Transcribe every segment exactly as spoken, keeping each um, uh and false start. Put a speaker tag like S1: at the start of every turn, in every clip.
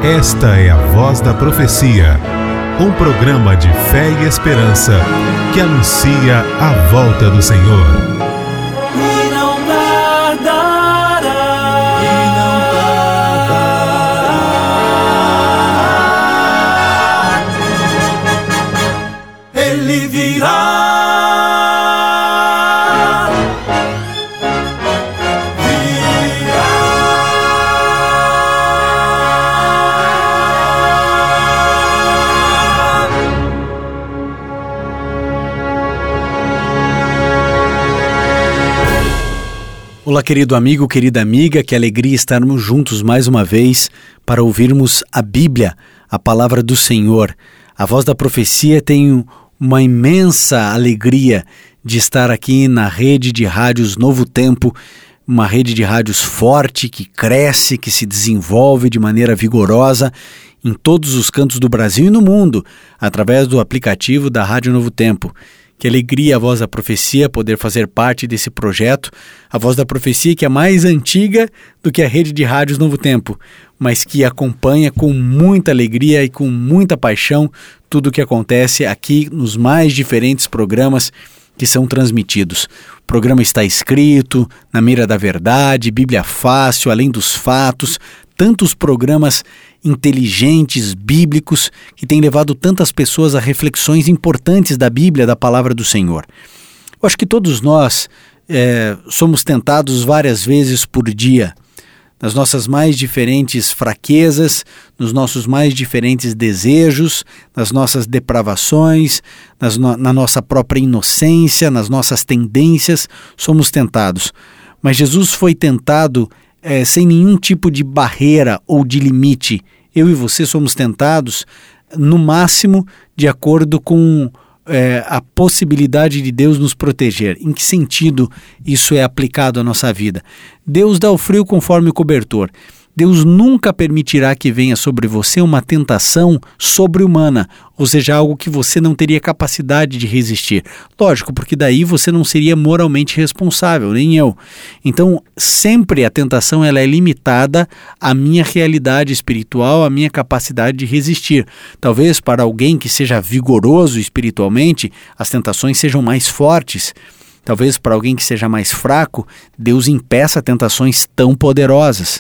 S1: Esta é a Voz da Profecia, um programa de fé e esperança que anuncia a volta do Senhor.
S2: E não tardará, e não tardará, Ele virá.
S3: Olá, querido amigo, querida amiga, que alegria estarmos juntos mais uma vez para ouvirmos a Bíblia, a palavra do Senhor. A Voz da Profecia tem uma imensa alegria de estar aqui na rede de rádios Novo Tempo, uma rede de rádios forte, que cresce, que se desenvolve de maneira vigorosa em todos os cantos do Brasil e no mundo, através do aplicativo da Rádio Novo Tempo. Que alegria a Voz da Profecia poder fazer parte desse projeto, a Voz da Profecia que é mais antiga do que a rede de rádios Novo Tempo, mas que acompanha com muita alegria e com muita paixão tudo o que acontece aqui nos mais diferentes programas que são transmitidos. O programa está escrito, Na Mira da Verdade, Bíblia Fácil, Além dos Fatos, tantos programas inteligentes, bíblicos, que têm levado tantas pessoas a reflexões importantes da Bíblia, da Palavra do Senhor. Eu acho que todos nós é, somos tentados várias vezes por dia, nas nossas mais diferentes fraquezas, nos nossos mais diferentes desejos, nas nossas depravações, nas no, na nossa própria inocência, nas nossas tendências, somos tentados. Mas Jesus foi tentado É, sem nenhum tipo de barreira ou de limite. Eu e você somos tentados, no máximo, de acordo com é, a possibilidade de Deus nos proteger. Em que sentido isso é aplicado à nossa vida? Deus dá o frio conforme o cobertor. Deus nunca permitirá que venha sobre você uma tentação sobre-humana, ou seja, algo que você não teria capacidade de resistir. Lógico, porque daí você não seria moralmente responsável, nem eu. Então, sempre a tentação ela é limitada à minha realidade espiritual, à minha capacidade de resistir. Talvez para alguém que seja vigoroso espiritualmente, as tentações sejam mais fortes. Talvez para alguém que seja mais fraco, Deus impeça tentações tão poderosas.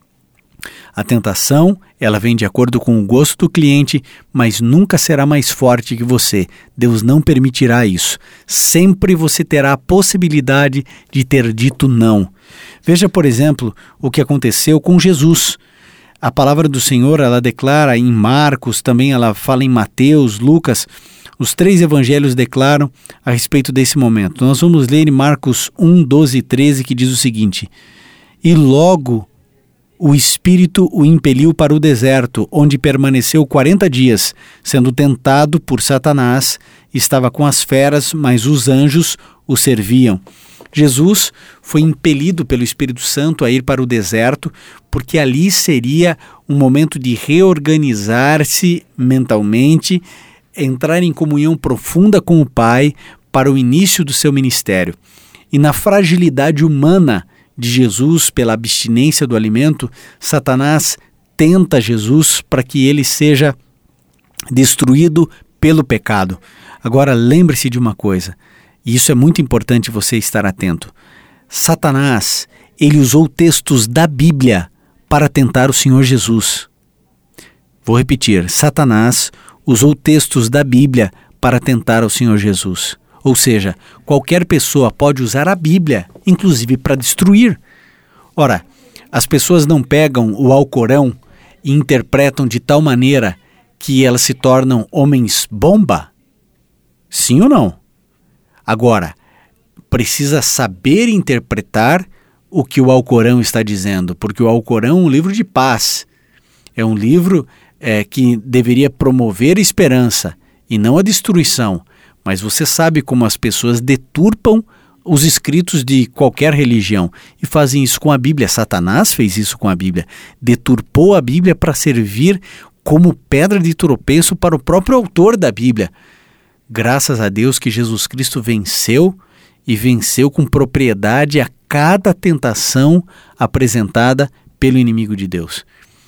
S3: A tentação, ela vem de acordo com o gosto do cliente, mas nunca será mais forte que você. Deus não permitirá isso. Sempre você terá a possibilidade de ter dito não. Veja, por exemplo, o que aconteceu com Jesus. A palavra do Senhor, ela declara em Marcos, também ela fala em Mateus, Lucas. Os três evangelhos declaram a respeito desse momento. Nós vamos ler em Marcos um, doze e treze, que diz o seguinte: E logo o Espírito o impeliu para o deserto, onde permaneceu quarenta dias, sendo tentado por Satanás. Estava com as feras, mas os anjos o serviam. Jesus foi impelido pelo Espírito Santo a ir para o deserto, porque ali seria um momento de reorganizar-se mentalmente, entrar em comunhão profunda com o Pai para o início do seu ministério. E na fragilidade humana de Jesus, pela abstinência do alimento, Satanás tenta Jesus para que ele seja destruído pelo pecado. Agora, lembre-se de uma coisa, e isso é muito importante você estar atento. Satanás, ele usou textos da Bíblia para tentar o Senhor Jesus. Vou repetir, Satanás usou textos da Bíblia para tentar o Senhor Jesus. Ou seja, qualquer pessoa pode usar a Bíblia, inclusive para destruir. Ora, as pessoas não pegam o Alcorão e interpretam de tal maneira que elas se tornam homens bomba? Sim ou não? Agora, precisa saber interpretar o que o Alcorão está dizendo, porque o Alcorão é um livro de paz. É um livro é, que deveria promover a esperança e não a destruição. Mas você sabe como as pessoas deturpam os escritos de qualquer religião e fazem isso com a Bíblia. Satanás fez isso com a Bíblia. Deturpou a Bíblia para servir como pedra de tropeço para o próprio autor da Bíblia. Graças a Deus que Jesus Cristo venceu e venceu com propriedade a cada tentação apresentada pelo inimigo de Deus.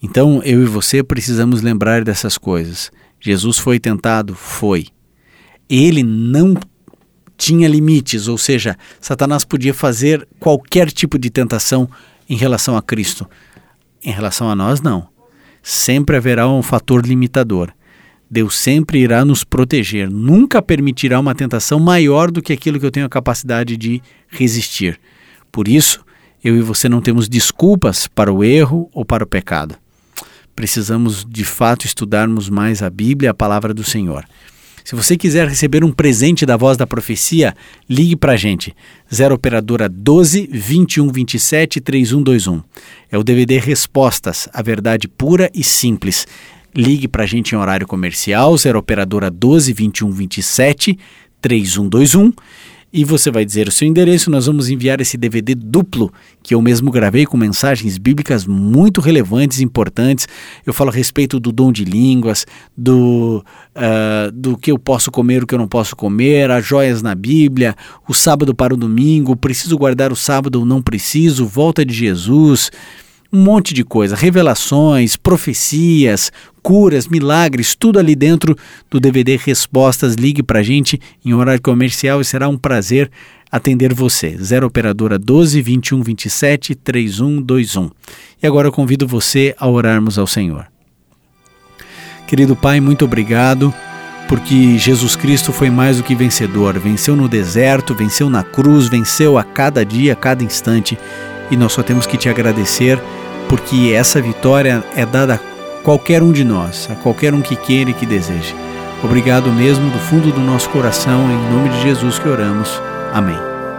S3: Então, eu e você precisamos lembrar dessas coisas. Jesus foi tentado? Foi. Ele não tinha limites, ou seja, Satanás podia fazer qualquer tipo de tentação em relação a Cristo. Em relação a nós, não. Sempre haverá um fator limitador. Deus sempre irá nos proteger, nunca permitirá uma tentação maior do que aquilo que eu tenho a capacidade de resistir. Por isso, eu e você não temos desculpas para o erro ou para o pecado. Precisamos, de fato, estudarmos mais a Bíblia, a palavra do Senhor. Se você quiser receber um presente da Voz da Profecia, ligue para a gente. zero operadora doze, vinte e um, vinte e sete, trinta e um vinte e um. É o D V D Respostas, a verdade pura e simples. Ligue para a gente em horário comercial, zero operadora doze, vinte e um, vinte e sete, trinta e um vinte e um. E você vai dizer o seu endereço, nós vamos enviar esse D V D duplo, que eu mesmo gravei com mensagens bíblicas muito relevantes e importantes. Eu falo a respeito do dom de línguas, do, uh, do que eu posso comer, o que eu não posso comer, as joias na Bíblia, o sábado para o domingo, preciso guardar o sábado ou não preciso, volta de Jesus, um monte de coisa, revelações, profecias, curas, milagres, tudo ali dentro do D V D Respostas. Ligue para a gente em horário comercial e será um prazer atender você. zero operadora doze, vinte e um, vinte e sete, trinta e um vinte e um. E agora eu convido você a orarmos ao Senhor. Querido Pai, muito obrigado, porque Jesus Cristo foi mais do que vencedor. Venceu no deserto, venceu na cruz, venceu a cada dia, a cada instante. E nós só temos que te agradecer, porque essa vitória é dada a qualquer um de nós, a qualquer um que queira e que deseje. Obrigado mesmo do fundo do nosso coração, em nome de Jesus que oramos. Amém.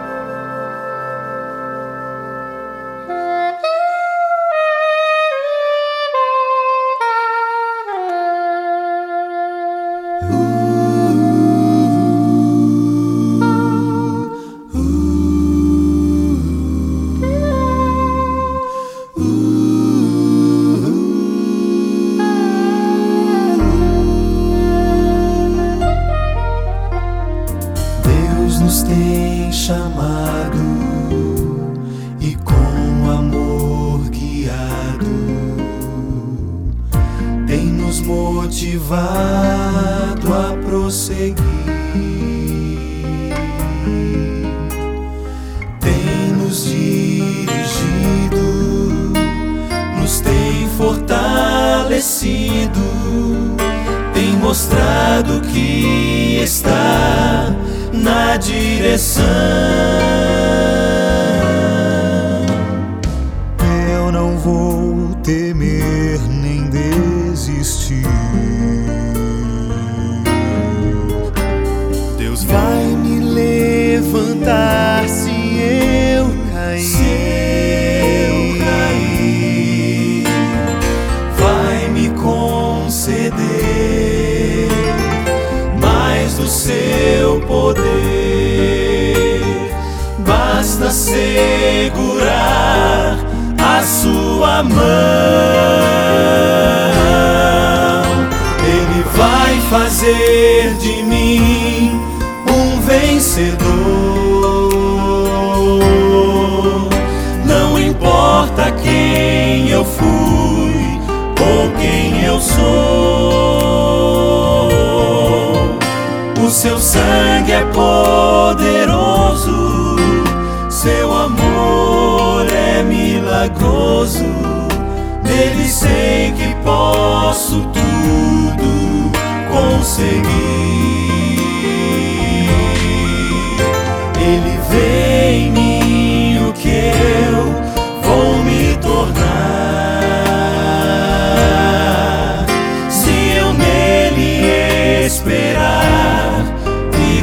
S2: Nos tem chamado e com amor guiado, tem nos motivado a prosseguir, tem nos dirigido, nos tem fortalecido, tem mostrado que está na direção. Eu não vou temer nem desistir. Deus vai me levantar se eu cair. Se eu cair, vai me conceder mais do seu poder. Basta segurar a sua mão. Ele vai fazer de mim um vencedor. Não importa quem eu fui ou quem eu sou, o seu sangue é poderoso, seu amor é milagroso. Nele sei que posso tudo conseguir. Ele vê em mim o que eu vou me tornar, se eu nele esperar e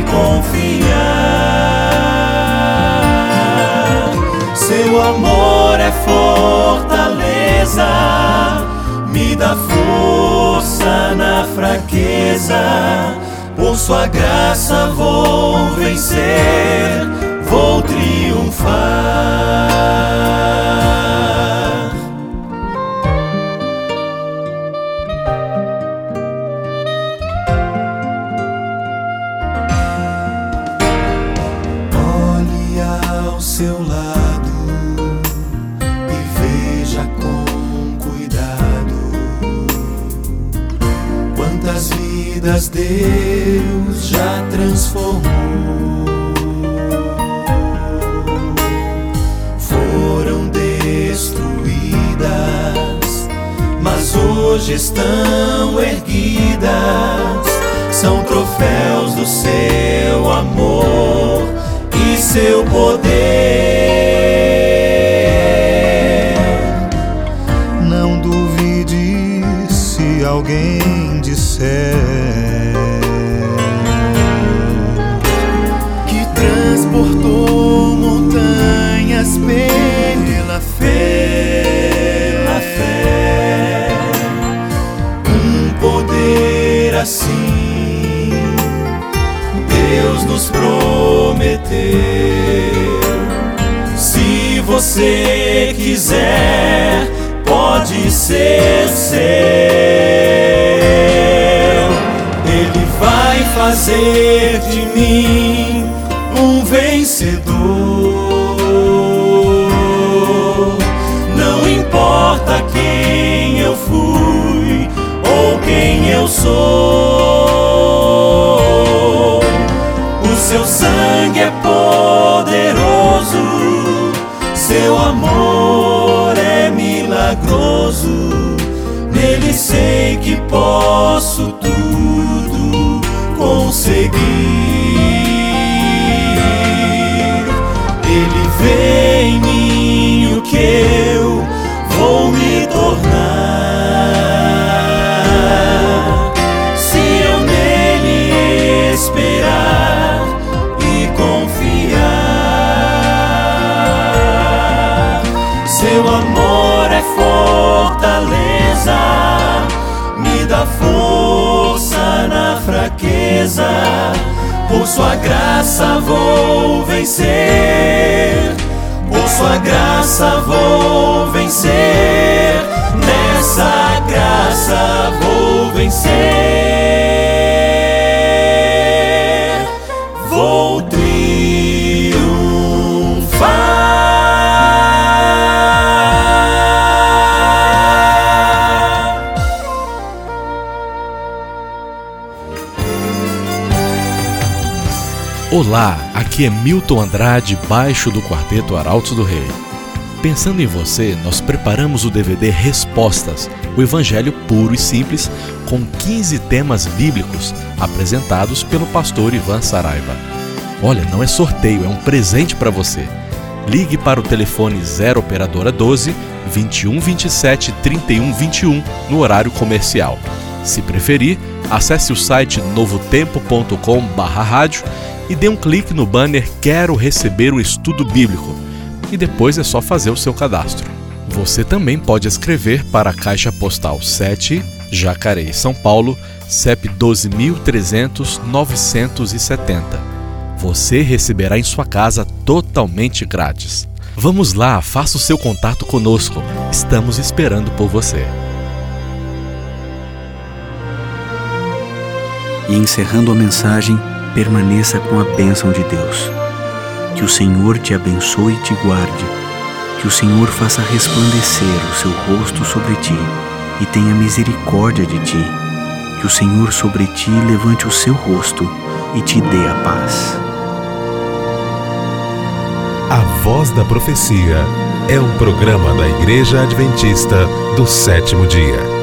S2: confiar. Seu amor é fortaleza, me dá força na fraqueza. Por sua graça vou vencer, vou triunfar. Olhe ao seu lado e veja com cuidado vidas Deus já transformou. Foram destruídas, mas hoje estão erguidas. São troféus do seu amor e seu poder.
S4: Não duvide se alguém disser
S2: que transportou montanhas pela fé, pela fé. Um poder assim Deus nos prometeu. Se você quiser, pode ser seu. Ele vai fazer de mim um vencedor. Não importa quem eu fui ou quem eu sou, o seu sangue é poderoso, seu amor é milagroso. Nele sei que posso tudo conseguir. Ele vê em mim o que eu vou me tornar, se eu nele esperar e confiar. Seu amor é fortaleza, me dá força na fraqueza. Por sua graça vou vencer, por sua graça vou vencer, nessa graça vou vencer, vou triunfar.
S5: Olá, aqui é Milton Andrade, baixo do Quarteto Arautos do Rei. Pensando em você, nós preparamos o D V D Respostas, o Evangelho puro e simples, com quinze temas bíblicos apresentados pelo pastor Ivan Saraiva. Olha, não é sorteio, é um presente para você. Ligue para o telefone zero operadora doze, vinte e um, vinte e sete, trinta e um, vinte e um no horário comercial. Se preferir, acesse o site novo tempo ponto com barra rádio e dê um clique no banner Quero receber o estudo bíblico, e depois é só fazer o seu cadastro. Você também pode escrever para a Caixa Postal sete, Jacareí, São Paulo, C E P doze mil trezentos, novecentos e setenta. Você receberá em sua casa totalmente grátis. Vamos lá, faça o seu contato conosco. Estamos esperando por você.
S3: E encerrando a mensagem, permaneça com a bênção de Deus. Que o Senhor te abençoe e te guarde. Que o Senhor faça resplandecer o seu rosto sobre ti e tenha misericórdia de ti. Que o Senhor sobre ti levante o seu rosto e te dê a paz.
S1: A Voz da Profecia é um programa da Igreja Adventista do Sétimo Dia.